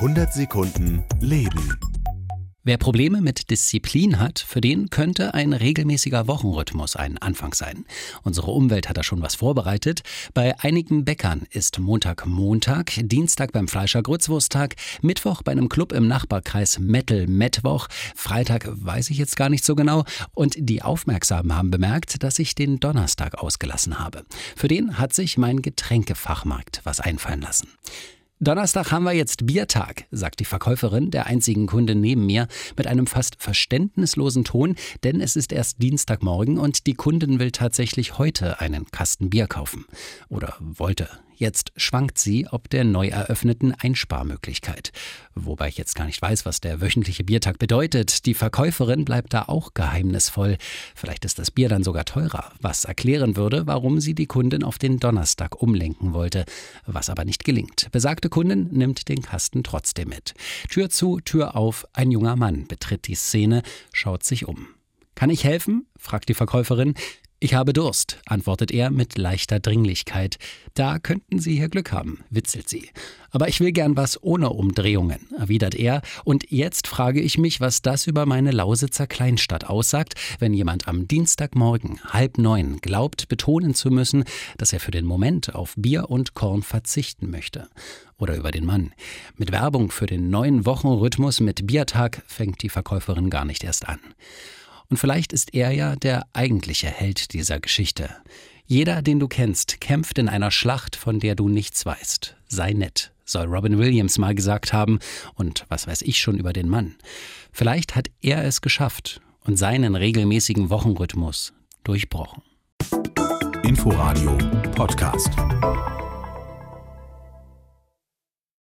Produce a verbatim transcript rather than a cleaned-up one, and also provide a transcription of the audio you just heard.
hundert Sekunden Leben. Wer Probleme mit Disziplin hat, für den könnte ein regelmäßiger Wochenrhythmus ein Anfang sein. Unsere Umwelt hat da schon was vorbereitet. Bei einigen Bäckern ist Montag Montag, Dienstag beim Fleischer Grützwursttag, Mittwoch bei einem Club im Nachbarkreis Metal Mettwoch, Freitag weiß ich jetzt gar nicht so genau. Und die Aufmerksamen haben bemerkt, dass ich den Donnerstag ausgelassen habe. Für den hat sich mein Getränkefachmarkt was einfallen lassen. Donnerstag haben wir jetzt Biertag, sagt die Verkäuferin der einzigen Kundin neben mir mit einem fast verständnislosen Ton, denn es ist erst Dienstagmorgen und die Kundin will tatsächlich heute einen Kasten Bier kaufen. Oder wollte. Jetzt schwankt sie ob der neu eröffneten Einsparmöglichkeit. Wobei ich jetzt gar nicht weiß, was der wöchentliche Biertag bedeutet. Die Verkäuferin bleibt da auch geheimnisvoll. Vielleicht ist das Bier dann sogar teurer, was erklären würde, warum sie die Kundin auf den Donnerstag umlenken wollte. Was aber nicht gelingt. Besagte Kundin nimmt den Kasten trotzdem mit. Tür zu, Tür auf, ein junger Mann betritt die Szene, schaut sich um. »Kann ich helfen?« fragt die Verkäuferin. »Ich habe Durst«, antwortet er mit leichter Dringlichkeit. »Da könnten Sie hier Glück haben«, witzelt sie. »Aber ich will gern was ohne Umdrehungen«, erwidert er. Und jetzt frage ich mich, was das über meine Lausitzer Kleinstadt aussagt, wenn jemand am Dienstagmorgen halb neun glaubt, betonen zu müssen, dass er für den Moment auf Bier und Korn verzichten möchte. Oder über den Mann. Mit Werbung für den neuen Wochenrhythmus mit Biertag fängt die Verkäuferin gar nicht erst an. Und vielleicht ist er ja der eigentliche Held dieser Geschichte. Jeder, den du kennst, kämpft in einer Schlacht, von der du nichts weißt. Sei nett, soll Robin Williams mal gesagt haben. Und was weiß ich schon über den Mann. Vielleicht hat er es geschafft und seinen regelmäßigen Wochenrhythmus durchbrochen. Inforadio Podcast.